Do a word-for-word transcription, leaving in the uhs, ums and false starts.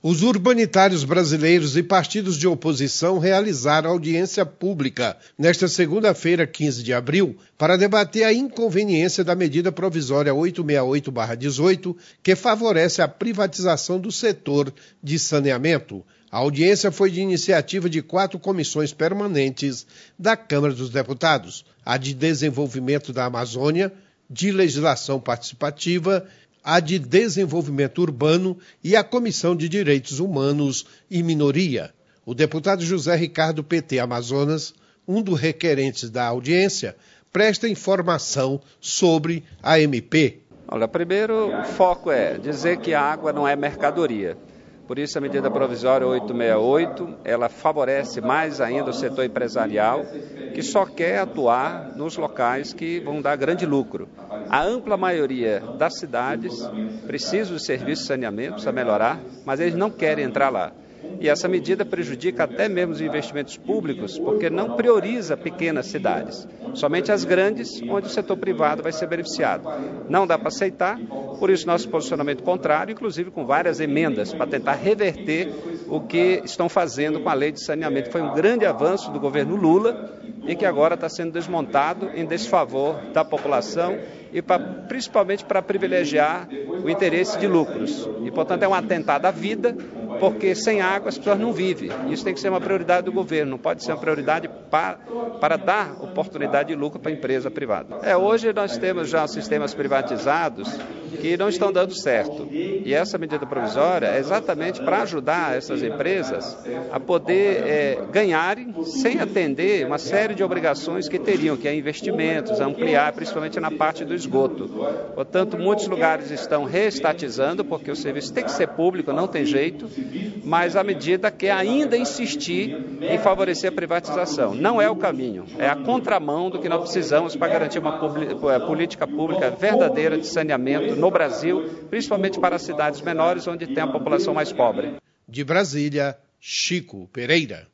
Os urbanitários brasileiros e partidos de oposição realizaram audiência pública nesta segunda-feira, quinze de abril, para debater a inconveniência da medida provisória oitocentos e sessenta e oito barra dezoito, que favorece a privatização do setor de saneamento. A audiência foi de iniciativa de quatro comissões permanentes da Câmara dos Deputados: a de Desenvolvimento da Amazônia, de Legislação Participativa, a de Desenvolvimento Urbano e a Comissão de Direitos Humanos e Minoria. O deputado José Ricardo P T Amazonas, um dos requerentes da audiência, presta informação sobre a M P. Olha, primeiro o foco é dizer que a água não é mercadoria. Por isso a medida provisória oitocentos e sessenta e oito, ela favorece mais ainda o setor empresarial, que só quer atuar nos locais que vão dar grande lucro. A ampla maioria das cidades precisa de serviços de saneamento, precisa melhorar, mas eles não querem entrar lá. E essa medida prejudica até mesmo os investimentos públicos, porque não prioriza pequenas cidades, somente as grandes, onde o setor privado vai ser beneficiado. Não dá para aceitar, por isso nosso posicionamento contrário, inclusive com várias emendas, para tentar reverter o que estão fazendo com a lei de saneamento. Foi um grande avanço do governo Lula e que agora está sendo desmontado em desfavor da população e pra, principalmente para privilegiar o interesse de lucros. E, portanto, é um atentado à vida, porque sem água as pessoas não vivem. Isso tem que ser uma prioridade do governo, não pode ser uma prioridade para, para dar oportunidade de lucro para a empresa privada. É, hoje nós temos já sistemas privatizados que não estão dando certo. E essa medida provisória é exatamente para ajudar essas empresas a poder é, ganharem sem atender uma série de obrigações que teriam, que é investimentos, ampliar, principalmente na parte do esgoto. Portanto, muitos lugares estão reestatizando, porque o serviço tem que ser público, não tem jeito, mas a medida quer ainda insistir em favorecer a privatização. Não é o caminho, é a contramão do que nós precisamos para garantir uma política pública verdadeira de saneamento no Brasil, principalmente para as cidades menores, onde tem a população mais pobre. De Brasília, Chico Pereira.